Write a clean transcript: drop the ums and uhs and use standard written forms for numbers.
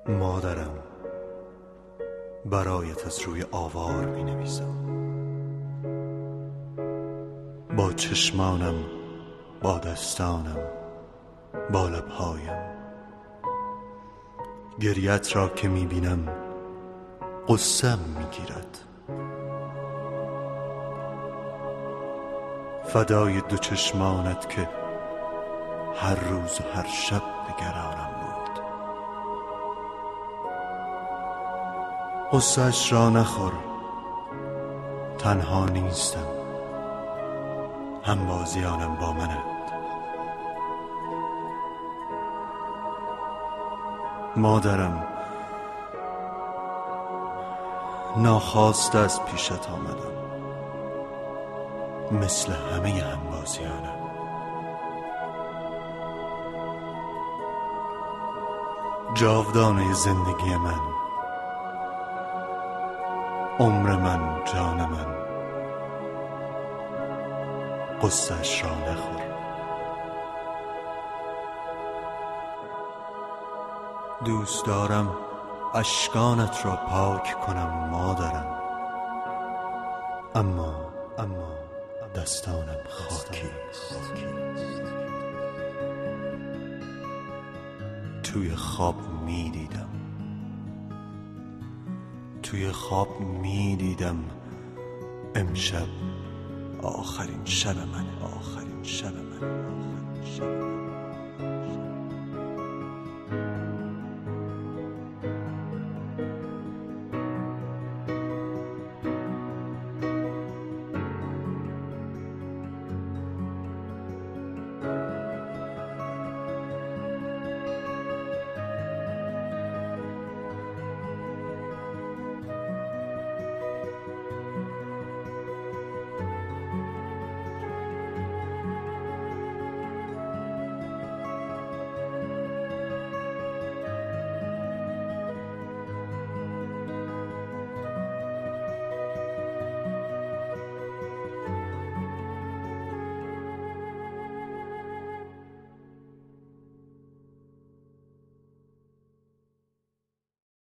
مادرم، برایت از روی آوار می نویسم، با چشمانم، با دستانم، با لبهایم. گریت را که می بینم غصه‌ام می گیرد. فدای دو چشمانت که هر روز و هر شب نگرانم بود. غصه‌اش را نخور، تنها نیستم، همبازیانم با منند. مادرم، ناخواسته از پیشت آمدم، مثل همه همبازیانم. جاودانه زندگی من، عمر من، جان من، غصه‌اش را نخور. دوست دارم اشکانت را پاک کنم مادرم، اما دستانم خاکیست. توی خواب می دیدم امشب آخرین شب من.